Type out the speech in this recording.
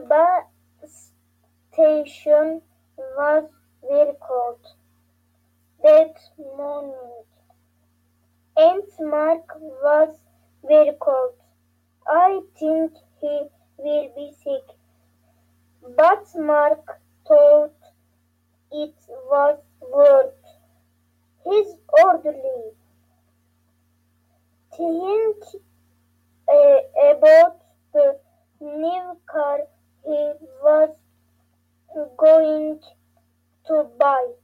bus station was very cold that morning, and Mark was very cold. I think he will be sick, but Mark thought it was worth his orderly. Think about the new car he was going to buy.